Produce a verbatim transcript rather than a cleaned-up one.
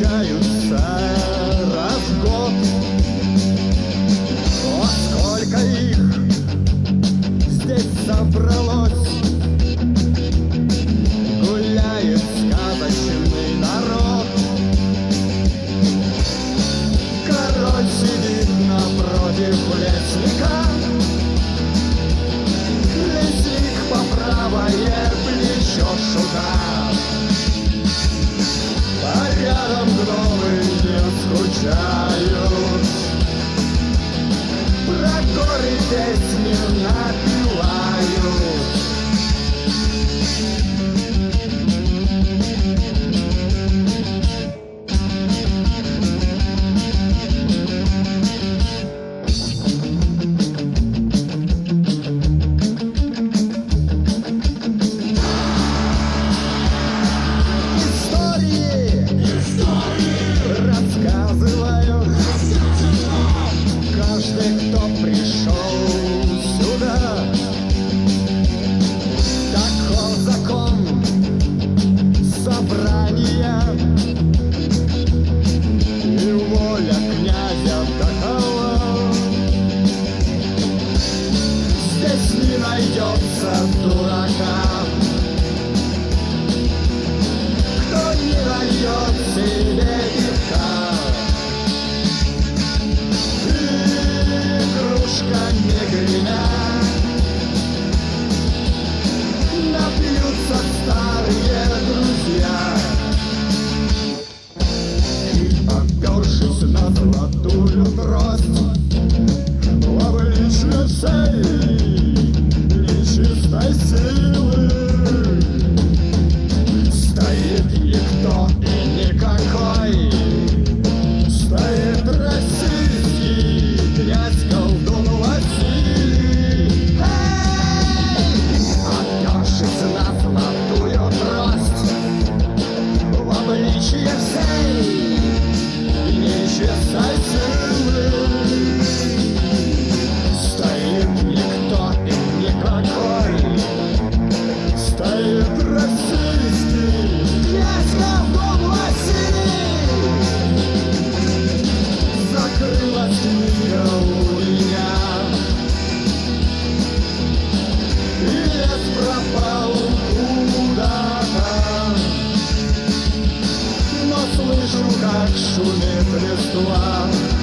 встречаются раз в год. О, сколько их здесь собралось! Гуляет сказочный народ. Король сидит напротив лесника, лесник по правое плечо шута. А рядом гномы не скучают, про горы песни напевают. Каждый, кто пришел сюда, таков закон собрания, и воля князя такова. Здесь не найдется дурака, кто не найдет себе века. Не гремя, напьются старые друзья. И, опершись на золотую трость, в обличье всей нечистой силы, стоит никто и никакой, стоит российский князь колдун Василий. Эй! Опершись на золотую трость, в обличье всей нечистой силы, стоит никто и никакой, стоит российский князь колдун Василий. Закрылась книга у меня, и лес пропал куда-то, но слышу, как шумит листва.